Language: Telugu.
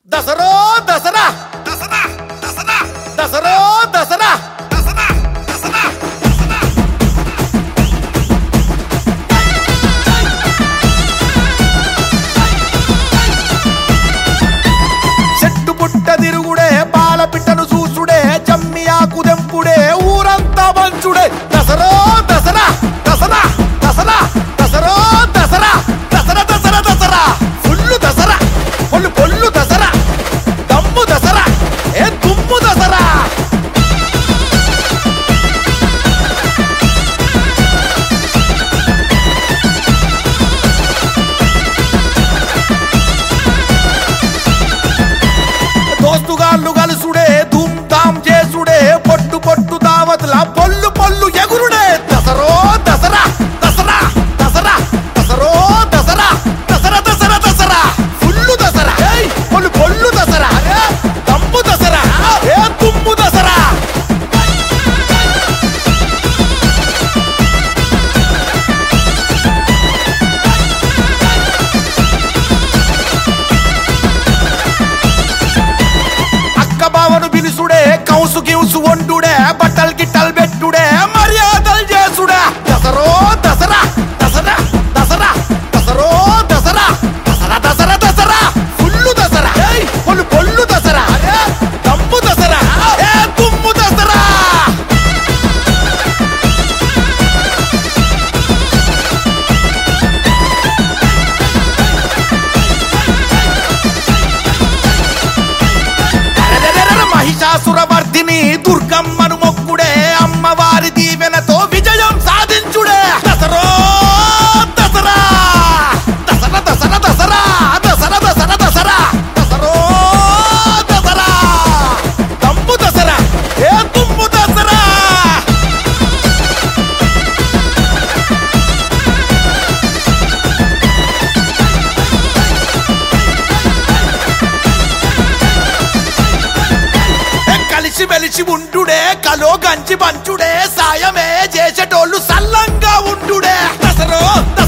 దసరా దసరా దసరా దసరా దసరా దసరా దసరా దసరా చెట్టు పుట్ట తిరుగుడే పాల పిట్టను చూసుడే జమ్మి ఆకు దెంపుడే ఊరంతా మంచుడే దసరా దసరా దసరా దసరా దసరా దసరా దసరా దసరా దసరా ఫుల్లు దసరా పొల్లు పొల్లు దసరా దమ్ము దసరా ఏ దుమ్ము దసరా దోస్తుగాళ్ళు కలుసుడే ధూమ్ ధామ్ చేసుడే పొట్టు పొట్టు దావతుల పొల్లు పొల్లు ఎగురుడే దసరో దసరా దసరా దసరా దసరో దసరా దసరా దసరా దసరా ఫుల్లు దసరా పొల్లు పొల్లు దసరా దమ్ము దసరా ఏ దుమ్ము దసరా బావను పిలుసుడే కౌసు గివుసు వండుడే బట్టలు గిట్టలు పెట్టుడే మర్యాదలు చేసుడే దసరో దసరా దసరా దసరా దసరో దసరా దసరా దసరా దసరా ఫుల్లు దసరా పొల్లు పొల్లు దసరా దమ్ము దసరా ఏ దుమ్ము దసరా మహిషాసురవర్ధిని దుర్గమ్మను మొక్కుడే అమ్మవారి దీవెనతో విజయం సాధించుడే దసరా దసరా దసరా దసరా దసరా దసరా దసరా దసరా దసరో దసరా దమ్ము దసరా ఏ దుమ్ము దసరా కలిసి వెలిసి ఉండుడే కలో గంచి పంచుడే సాయమే చేసేటోళ్ళు సల్లంగా ఉండుడే దసరో